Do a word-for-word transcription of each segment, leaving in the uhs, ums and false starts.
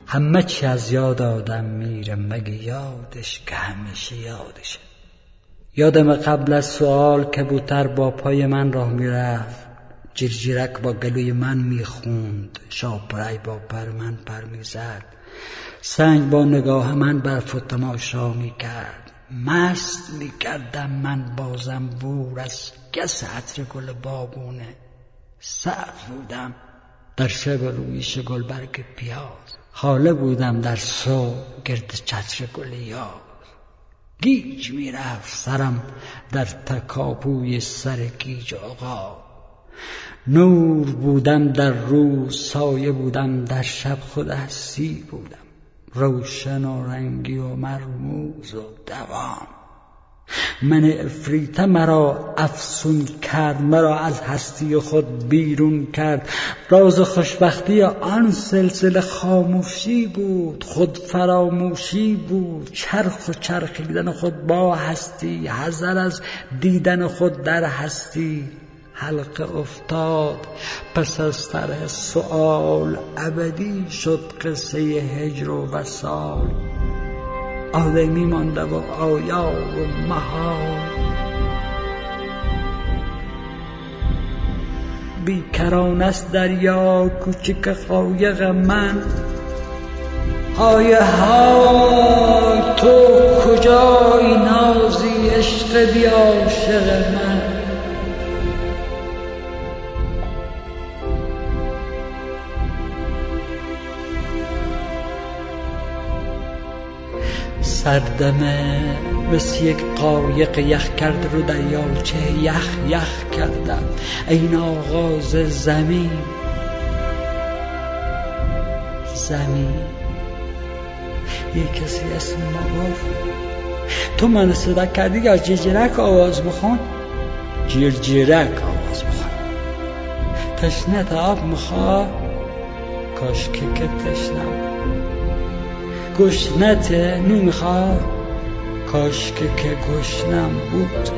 همه چی از یاد آدم میره مگه یادش که همیشه یادشه. یادم قبل از سوال کبوتر با پای من راه میرفت، جیرجیرک با گلوی من میخوند، شاپرای با پر من پر میزد، سنگ با نگاه من برف و تماشا میکرد. مست میکردم من بازم بور از گس عطر گل بابونه. سرد بودم در شب رویش گلبرگ پیاز، حاله بودم در صبح گرد چتر گل یاز. گیج میرفت سرم در تکاپوی سر گیج آقا. نور بودم در روز، سایه بودم در شب، خود هستی بودم، روشن و رنگی و مرموز و دوام. من افریته مرا افسون کرد، مرا از هستی خود بیرون کرد. راز خوشبختی آن سلسله خاموشی بود، خود فراموشی بود، چرخ و چرخیدن خود با هستی، حذر از دیدن خود در هستی. حلقه افتاد پس از طرح سؤال، ابدی شد قصه هجر و وصال. آدمی مانده و آیا و محال، بیکران است دریا کوچک قایق من. های های تو کجایی نازی عشق بی عاشق من. سردمه مثل یک قایق یخ کرده رو دریاچه یخ یخ کردم. این آغاز زمین زمین یه کسی اسم ما گفت تو من صدا کردی یا جیرجیرک آواز بخون؟ جیرجیرک آواز بخون. تشنه آب میخواد؟ کاش که که تشنم. گشنت نمیخواد؟ کاش که که گشنم بود.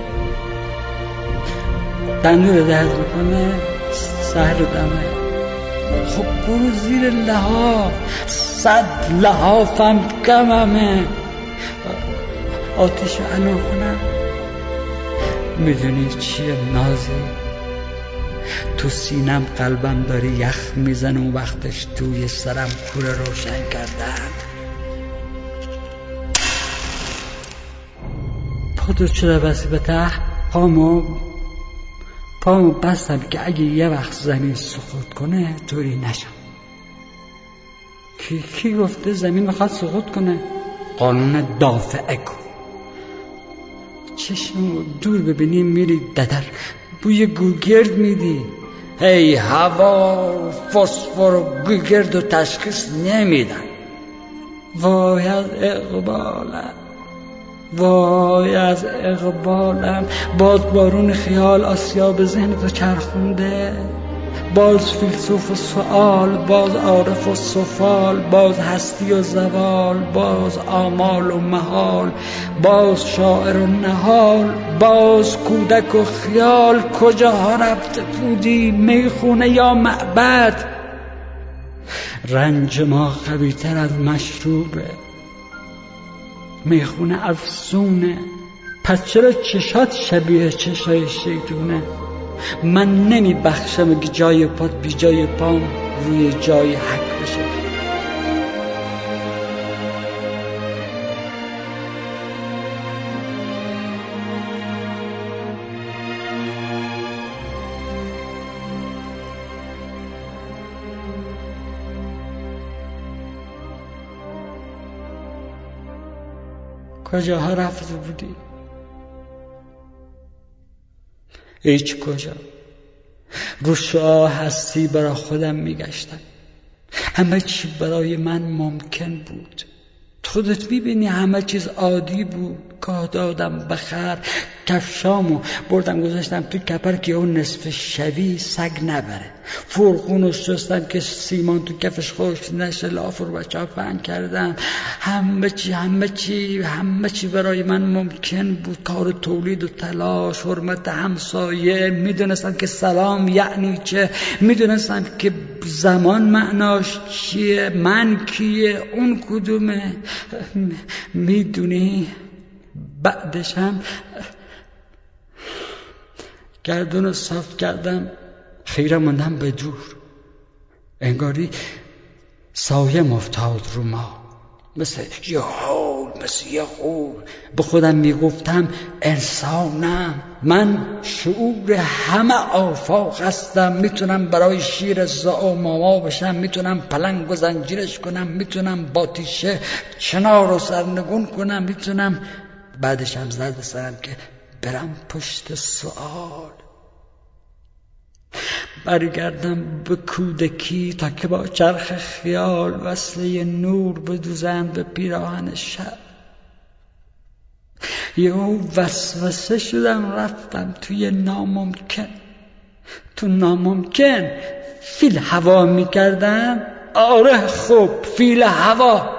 دندون درد میکنه؟ سهر دمه. خب برو زیر لحاف، صد لحافم کممه. آتیشو علو کنم؟ میدونی چیه نازی؟ تو سینم قلبم داره یخ میزنه و وقتش توی سرم کوره روشن کردن. پادو چرا بسی به ته؟ پامو پامو بستم که اگه یه وقت زمین سقوط کنه طوری نشم. کی کی گفته زمین میخواد سقوط کنه؟ قانون دافعه کن. چشمو دور ببینی میری ددر، بوی گوگرد میدی. هی هوا فسفر و گوگرد و تشخیص نمیدن. وای از اقبالم، وای از اقبالم. باز بارون خیال آسیاب ذهن تو چرخونده. باز فیلسوف و سؤال، باز عارف و سفال، باز هستی و زوال، باز آمال و محال، باز شاعر و نهال، باز کودک و خیال. کجاها رفته بودی؟ میخونه یا معبد؟ رنج ما قوی تر از مشروبه، میخونه افسونه. پس چرا چشات شبیه چشای شیطونه؟ من نمی بخشم که جای پات بی جای پام روی جای حق بشه. کجاها رفته بودی؟ هیچ کجا. رو شعاع هستی برای خودم میگشتم. همه چی برای من ممکن بود. خودت میبینی همه چیز عادی بود. گاه دادم بخر، کفشامو بردم گذاشتم تو کپر که اون نصف شبی سگ نبره. فرقونو شستم که سیمان تو کفش خوش نشه، لاف رو بچه ها پهن کردم. همه چی همه چی همه چی برای من ممکن بود. کار تولید و تلاش، حرمت همسایه، میدونستم که سلام یعنی چه، میدونستم که زمان معناش چیه، من کیه، اون کدومه. میدونی بعدش هم گردون رو صاف کردم، خیره موندم به دور. انگاری سایه افتاد رو ما، مثل یه حول، مثل یه غول. به خودم میگفتم انسانم، من شعور همه آفاق هستم. میتونم برای شیر زا و ماما بشم، میتونم پلنگ و زنجیرش کنم، میتونم با تیشه چنار رو سرنگون کنم، میتونم بعدش هم زرد سرم که برم پشت سوال، برگردم به کودکی تا که با چرخ خیال وصله نور بدوزم به پیراهن شب. یهو وسوسه شدم رفتم توی ناممکن. تو ناممکن فیل هوا میکردم. آره خوب فیل هوا.